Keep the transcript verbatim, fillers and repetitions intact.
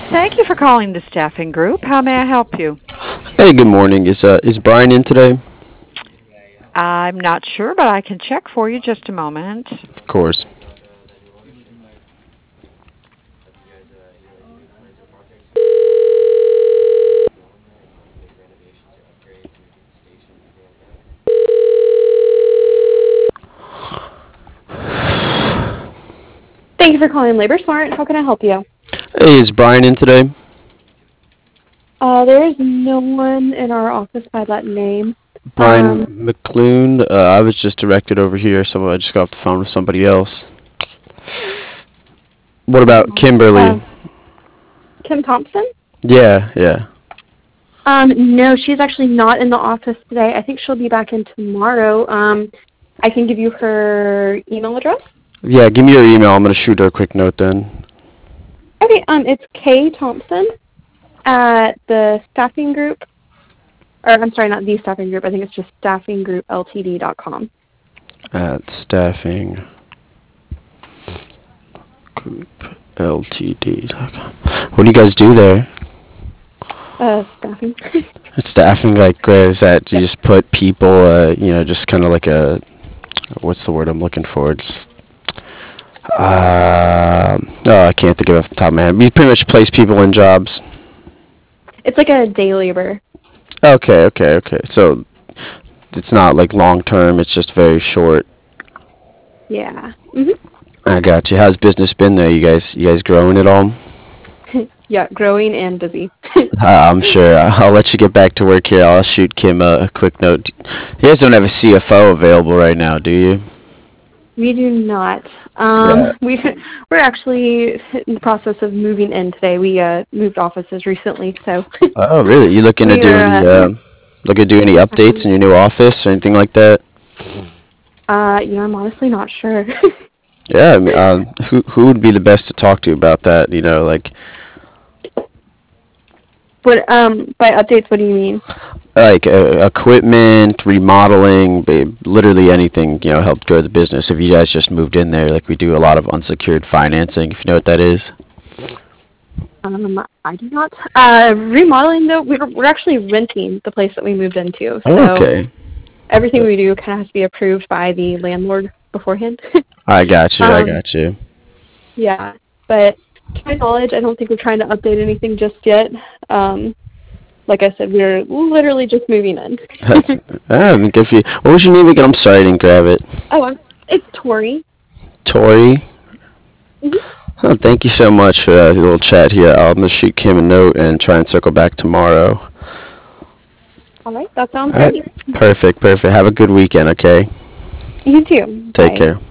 Thank you for calling the staffing group. How may I help you? Hey, good morning. Is uh is Brian in today? I'm not sure, but I can check for you just a moment. Of course. Thank you for calling Labor Smart. How can I help you? Hey, is Brian in today? Uh, there is no one in our office by that name. Brian Um, McClune. Uh, I was just directed over here, so I just got off the phone with somebody else. What about Kimberly? uh, Kim Thompson? Yeah, yeah. Um, no, she's actually not in the office today. I think she'll be back in tomorrow. Um, I can give you her email address. Yeah, give me your email. I'm gonna shoot her a quick note then. Okay, um, it's K Thompson at the staffing group, or I'm sorry, not the staffing group. I think it's just staffing group L T D dot com. At staffing group ltd dot com. What do you guys do there? Uh, staffing. Staffing, like, uh, is that you Yep. just put people, uh, you know, just kind of like a, what's the word I'm looking for? It's, uh, oh, I can't think of it off the top of my head. You pretty much place people in jobs. It's like a day labor. Okay, okay, okay. So it's not like long term. It's just very short. Yeah. Mhm. I got you. How's business been there? You guys, you guys growing at all? Yeah, growing and busy. Uh, I'm sure. I'll let you get back to work here. I'll shoot Kim a, a quick note. You guys don't have a C F O available right now, do you? We do not. Yeah. Um, we we're actually in the process of moving in today. We uh, moved offices recently, so Oh, really? You looking to we do are any, uh, yeah, uh, looking to do any updates in packing. your new office or anything like that? Uh, you know, I'm honestly not sure. Yeah, I mean, um, who who would be the best to talk to about that? You know, like What um by updates? What do you mean? like uh, equipment, remodeling, ba- literally anything. You know, help grow the business. If you guys just moved in there, like we do a lot of unsecured financing. If you know what that is. Um, I do not. Uh, remodeling though, we're we're actually renting the place that we moved into, Oh, so okay. everything we do kind of has to be approved by the landlord beforehand. I got you. I um, got you. yeah, but to my knowledge, I don't think we're trying to update anything just yet. Um, like I said, we're literally just moving in. That's, ah, good for you. What was your name again? I'm sorry I didn't grab it. Oh, I'm, it's Tori. Tori. Hmm. Oh, thank you so much for that little chat here. I'm gonna shoot Kim a note and try and circle back tomorrow. All right, that sounds All right. great. Perfect. Perfect. Have a good weekend. Okay. You too. Take Bye. care.